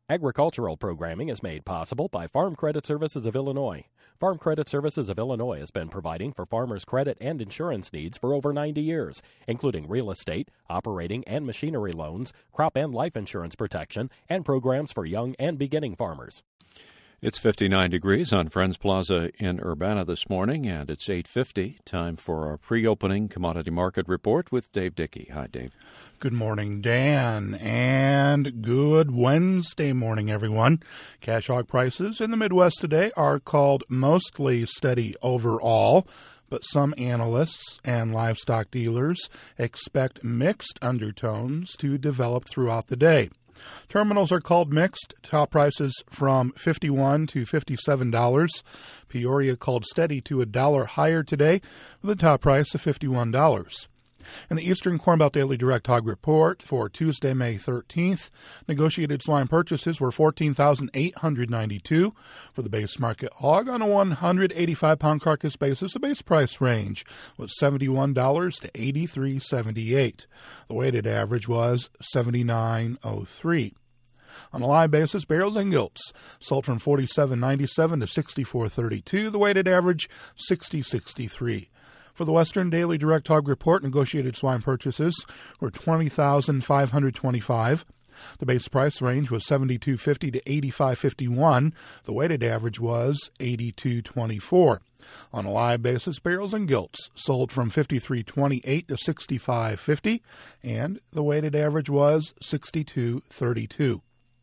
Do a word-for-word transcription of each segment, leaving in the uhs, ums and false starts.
Agricultural programming is made possible by Farm Credit Services of Illinois. Farm Credit Services of Illinois has been providing for farmers' credit and insurance needs for over ninety years, including real estate, operating and machinery loans, crop and life insurance protection, and programs for young and beginning farmers. It's fifty-nine degrees on Friends Plaza in Urbana this morning, and it's eight fifty. Time for our pre-opening commodity market report with Dave Dickey. Hi, Dave. Good morning, Dan, and good Wednesday morning, everyone. Cash hog prices in the Midwest today are called mostly steady overall, but some analysts and livestock dealers expect mixed undertones to develop throughout the day. Terminals are called mixed, top prices from fifty-one dollars to fifty-seven dollars. Peoria called steady to a dollar higher today with a top price of fifty-one dollars. In the Eastern Corn Belt Daily Direct Hog Report for Tuesday, May thirteenth, negotiated swine purchases were fourteen thousand eight hundred ninety-two. For the base market hog on a one hundred eighty-five pound carcass basis, the base price range was seventy-one dollars to eighty-three dollars and seventy-eight cents. The weighted average was seventy-nine dollars and three cents. On a live basis, barrels and gilts sold from forty-seven ninety-seven to sixty-four thirty-two. The weighted average, sixty sixty-three. For the Western Daily Direct Hog Report, negotiated swine purchases were twenty thousand five hundred twenty-five. The base price range was seventy-two fifty to eighty-five fifty-one. The weighted average was eighty-two twenty-four. On a live basis, barrels and gilts sold from fifty-three twenty-eight to sixty-five fifty, and the weighted average was sixty-two thirty-two.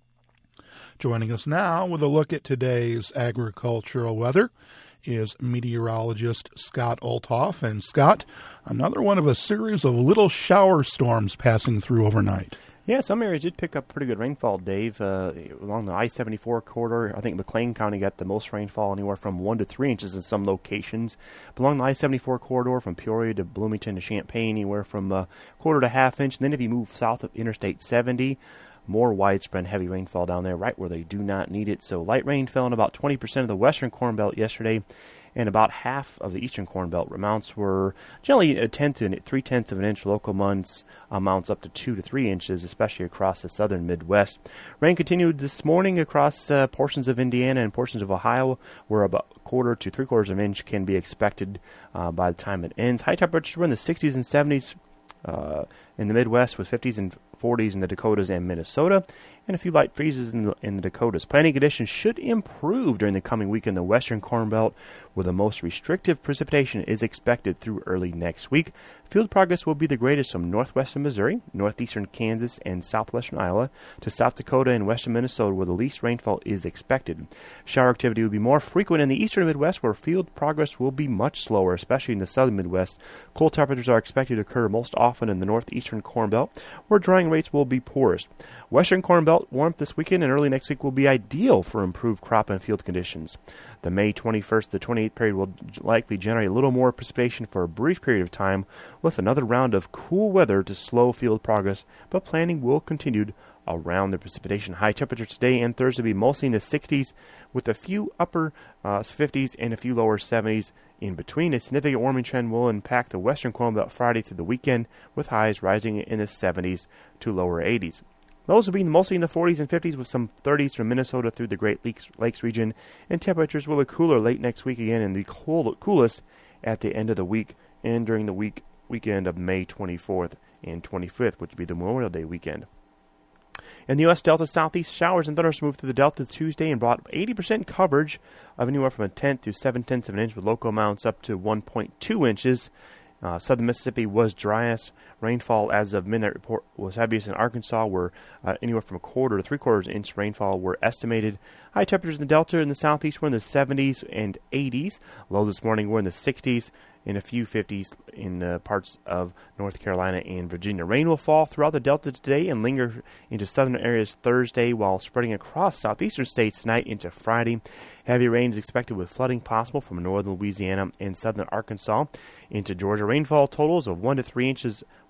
Joining us now with a look at today's agricultural weather is meteorologist Scott Olthoff. And Scott, another one of a series of little shower storms passing through overnight. Yeah, some areas did pick up pretty good rainfall, Dave. Uh, along the I seventy-four corridor, I think McLean County got the most rainfall, anywhere from one to three inches in some locations. But along the I seventy-four corridor, from Peoria to Bloomington to Champaign, anywhere from a quarter to half inch. And then if you move south of Interstate seventy, more widespread heavy rainfall down there, right where they do not need it. So light rain fell in about twenty percent of the western Corn Belt yesterday, and about half of the eastern Corn Belt. Amounts were generally a tenth to three-tenths of an inch. Local months amounts up to two to three inches, especially across the southern Midwest. Rain continued this morning across uh, portions of Indiana and portions of Ohio, where about a quarter to three-quarters of an inch can be expected uh, by the time it ends. High temperatures were in the sixties and seventies uh, in the Midwest, with fifties and forties in the Dakotas and Minnesota, and a few light freezes in the, in the Dakotas. Planting conditions should improve during the coming week in the western Corn Belt, where the most restrictive precipitation is expected through early next week. Field progress will be the greatest from northwestern Missouri, northeastern Kansas, and southwestern Iowa to South Dakota and western Minnesota, where the least rainfall is expected. Shower activity will be more frequent in the eastern Midwest, where field progress will be much slower, especially in the southern Midwest. Cold temperatures are expected to occur most often in the northeastern Corn Belt, where drying rates will be poorest. Western Corn Belt warmth this weekend and early next week will be ideal for improved crop and field conditions. The May twenty-first to twenty-eighth period will likely generate a little more precipitation for a brief period of time, with another round of cool weather to slow field progress, but planting will continue around the precipitation. High temperatures today and Thursday will be mostly in the sixties, with a few upper uh, fifties and a few lower seventies in between. A significant warming trend will impact the western Corn Belt Friday through the weekend, with highs rising in the seventies to lower eighties. Lows will be mostly in the forties and fifties, with some thirties from Minnesota through the Great Lakes, Lakes region, and temperatures will be cooler late next week again, and the cold, coolest at the end of the week and during the week weekend of May twenty-fourth and twenty-fifth, which would be the Memorial Day weekend. In the U S Delta, southeast showers and thunderstorms moved through the Delta Tuesday and brought eighty percent coverage of anywhere from a tenth to seven-tenths of an inch, with local amounts up to one point two inches. Uh, southern Mississippi was driest. Rainfall as of midnight report was heaviest in Arkansas, where uh, anywhere from a quarter to three-quarters inch rainfall were estimated. High temperatures in the Delta and the southeast were in the seventies and eighties. Low this morning were in the sixties and a few fifties in uh, parts of North Carolina and Virginia. Rain will fall throughout the Delta today and linger into southern areas Thursday, while spreading across southeastern states tonight into Friday. Heavy rain is expected, with flooding possible from northern Louisiana and southern Arkansas into Georgia. Rainfall totals of one to three inches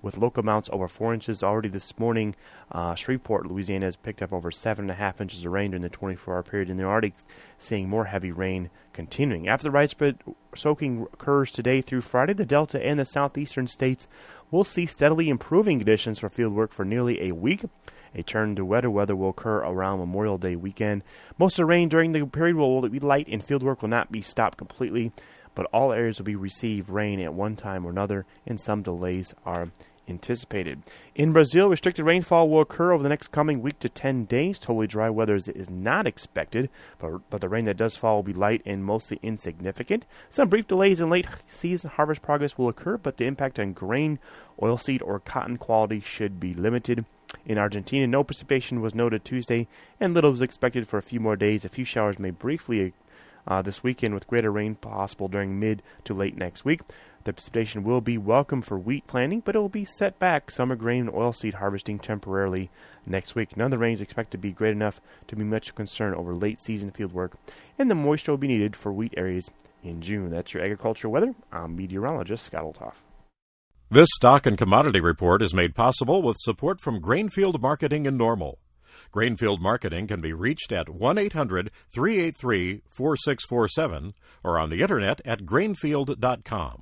with local amounts over four inches. Already this morning, uh, Shreveport, Louisiana, has picked up over seven and a half inches of rain during the twenty-four hour period, and they're already seeing more heavy rain continuing. After the widespread soaking occurs today through Friday, the Delta and the southeastern states will see steadily improving conditions for field work for nearly a week. A turn to wetter weather will occur around Memorial Day weekend. Most of the rain during the period will be light, and field work will not be stopped completely, but all areas will be receive rain at one time or another, and some delays are anticipated. In Brazil, restricted rainfall will occur over the next coming week to ten days. Totally dry weather is, is not expected, but, but the rain that does fall will be light and mostly insignificant. Some brief delays in late season harvest progress will occur, but the impact on grain, oilseed, or cotton quality should be limited. In Argentina, no precipitation was noted Tuesday, and little was expected for a few more days. A few showers may briefly uh, this weekend, with greater rain possible during mid to late next week. The precipitation will be welcome for wheat planting, but it will be set back summer grain and oilseed harvesting temporarily next week. None of the rain is expected to be great enough to be much concern over late season field work, and the moisture will be needed for wheat areas in June. That's your agricultural weather. I'm meteorologist Scott Olthoff. This stock and commodity report is made possible with support from Grainfield Marketing in Normal. Grainfield Marketing can be reached at one eight hundred three eight three four six four seven or on the internet at grainfield dot com.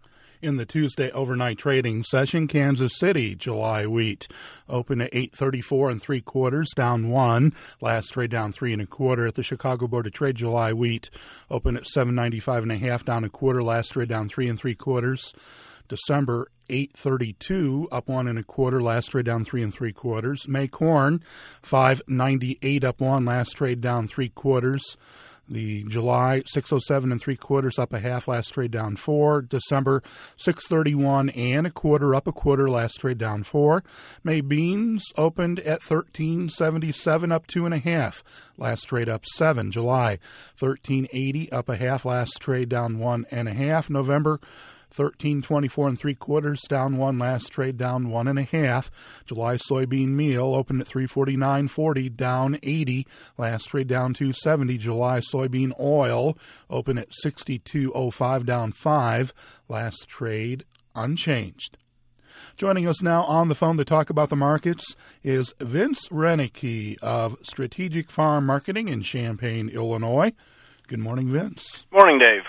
In the Tuesday overnight trading session, Kansas City July wheat open at eight thirty-four and three quarters, down one. Last trade down three and a quarter. At the Chicago Board of Trade, July wheat open at seven ninety-five and a half, down a quarter. Last trade down three and three quarters. December eight thirty-two, up one and a quarter. Last trade down three and three quarters. May corn five ninety-eight, up one. Last trade down three quarters. The July six oh seven and three quarters, up a half. Last trade down four. December six thirty-one and a quarter, up a quarter. Last trade down four. May beans opened at thirteen seventy-seven, up two and a half. Last trade up seven. July thirteen eighty, up a half. Last trade down one and a half. November thirteen twenty-four and three quarters, down one. Last trade down one and a half. July soybean meal opened at three forty-nine forty, down eighty. Last trade down two seventy. July soybean oil opened at sixty-two oh five, down five. Last trade unchanged. Joining us now on the phone to talk about the markets is Vince Renicky of Strategic Farm Marketing in Champaign, Illinois. Good morning, Vince. Morning, Dave.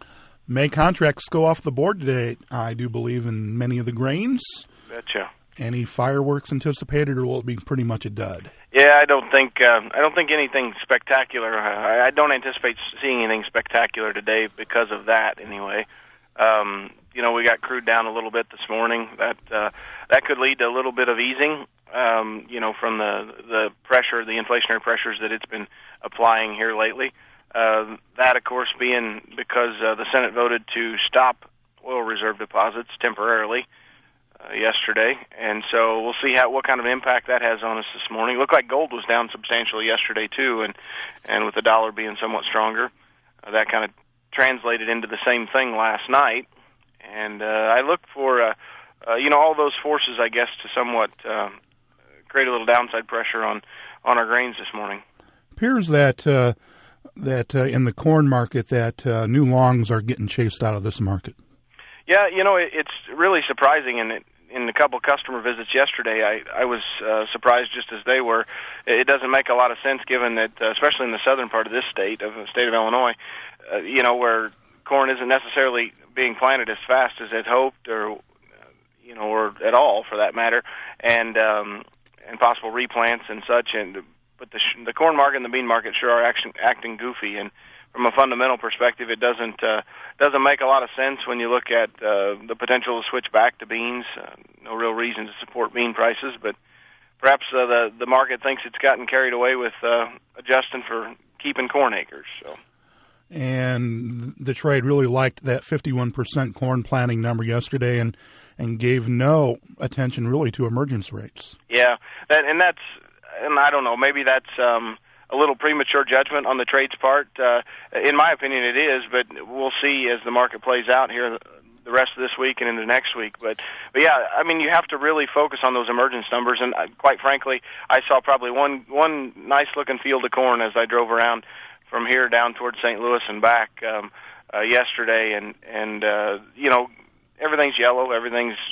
May contracts go off the board today, I do believe, in many of the grains. Betcha. Any fireworks anticipated, or will it be pretty much a dud? Yeah, I don't think uh, I don't think anything spectacular. I, I don't anticipate seeing anything spectacular today because of that. Anyway, um, you know, we got crude down a little bit this morning. That uh, that could lead to a little bit of easing. Um, you know, from the the pressure, the inflationary pressures that it's been applying here lately. Uh, that, of course, being because uh, the Senate voted to stop oil reserve deposits temporarily uh, yesterday, and so we'll see how what kind of impact that has on us this morning. It looked like gold was down substantially yesterday too, and and with the dollar being somewhat stronger, uh, that kind of translated into the same thing last night. And uh, I look for uh, uh, you know all those forces, I guess, to somewhat uh, create a little downside pressure on on our grains this morning. Appears that. Uh that uh, in the corn market that uh, new longs are getting chased out of this market. Yeah, you know, it, it's really surprising, and in a couple customer visits yesterday, I, I was uh, surprised just as they were. It doesn't make a lot of sense given that, uh, especially in the southern part of this state, of the state of Illinois, uh, you know, where corn isn't necessarily being planted as fast as it hoped, or, uh, you know, or at all for that matter, and um, and possible replants and such, and But the, sh- the corn market and the bean market sure are action- acting goofy, and from a fundamental perspective, it doesn't uh, doesn't make a lot of sense when you look at uh, the potential to switch back to beans. Uh, no real reason to support bean prices, but perhaps uh, the the market thinks it's gotten carried away with uh, adjusting for keeping corn acres. So. And the trade really liked that fifty-one percent corn planting number yesterday, and and gave no attention really to emergence rates. Yeah, that, and that's. And I don't know, maybe that's um, a little premature judgment on the trade's part. Uh, in my opinion, it is, but we'll see as the market plays out here the rest of this week and into next week. But, but yeah, I mean, you have to really focus on those emergence numbers. And uh, quite frankly, I saw probably one one nice-looking field of corn as I drove around from here down towards Saint Louis and back um, uh, yesterday. And, and uh, you know, everything's yellow, everything's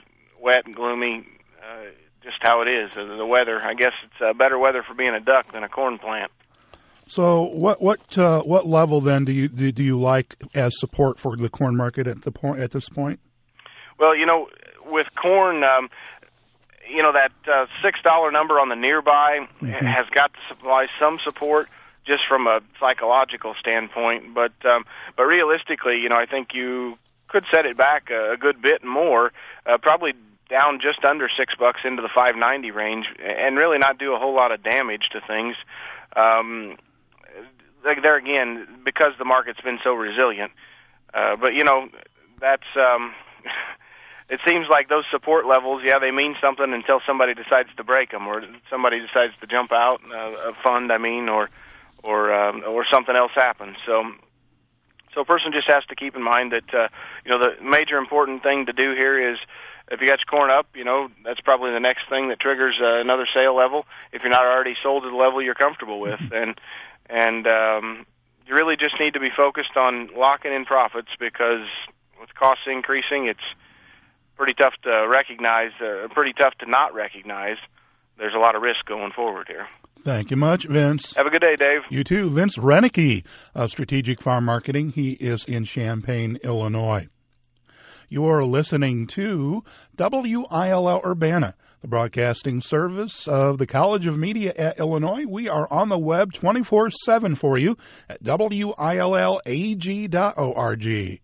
wet and gloomy, uh, just how it is. Uh, the weather, I guess it's uh, better weather for being a duck than a corn plant. So what what uh, what level then do you do, do you like as support for the corn market at the point at this point? Well, you know, with corn, um, you know that uh, six dollar number on the nearby mm-hmm. has got to supply some support just from a psychological standpoint. But um, but realistically, you know, I think you could set it back a, a good bit more, uh, probably down just under six bucks into the five ninety range, and really not do a whole lot of damage to things. Um, Like there again, because the market's been so resilient. Uh, but, you know, that's, um, it seems like those support levels, yeah, they mean something until somebody decides to break them, or somebody decides to jump out, uh, a fund, I mean, or, or, um, or something else happens. So, so a person just has to keep in mind that, uh, you know, the major important thing to do here is, if you got your corn up, you know, that's probably the next thing that triggers uh, another sale level, if you're not already sold to the level you're comfortable with. And, And um, you really just need to be focused on locking in profits, because with costs increasing, it's pretty tough to recognize, uh, pretty tough to not recognize. There's a lot of risk going forward here. Thank you much, Vince. Have a good day, Dave. You too. Vince Renicky of Strategic Farm Marketing. He is in Champaign, Illinois. You are listening to W I L L Urbana, the broadcasting service of the College of Media at Illinois. We are on the web twenty-four seven for you at W I L L A G dot org.